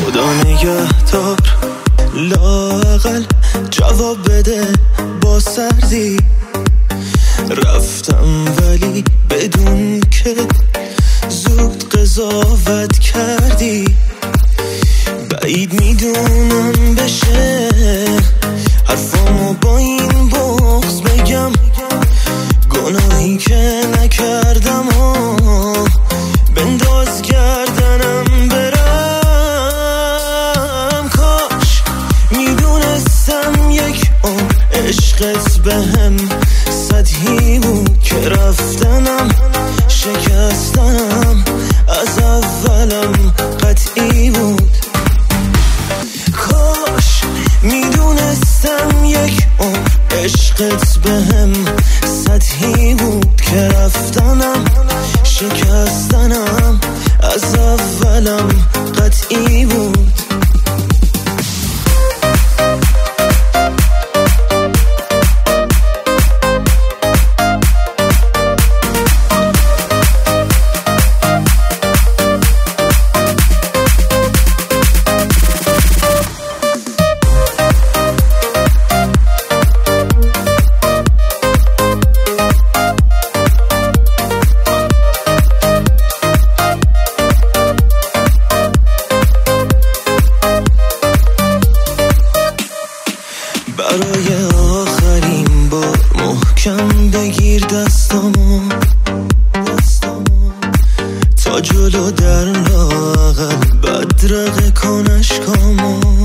خدا نگهدار، لااقل جواب بده با سردی. رفتم ولی بدون که زود قضاوت کردی. بعید میدونم بشه حرفامو با این بغض بگم، گناهی که نکردم و بنداز گردنم برم. کاش میدونستم یک عمر عشقت بهم سطحی بود که رفتنم شکستنم از اولم قطعی بود. کاش میدونستم یک عمر عشقت بهم سطحی بود که رفتنم شکستنم از اولم قطعی بود. برای آخرین بار محکم بگیر دستامو تا جلو در لااقل بدرقه کن اشکامو.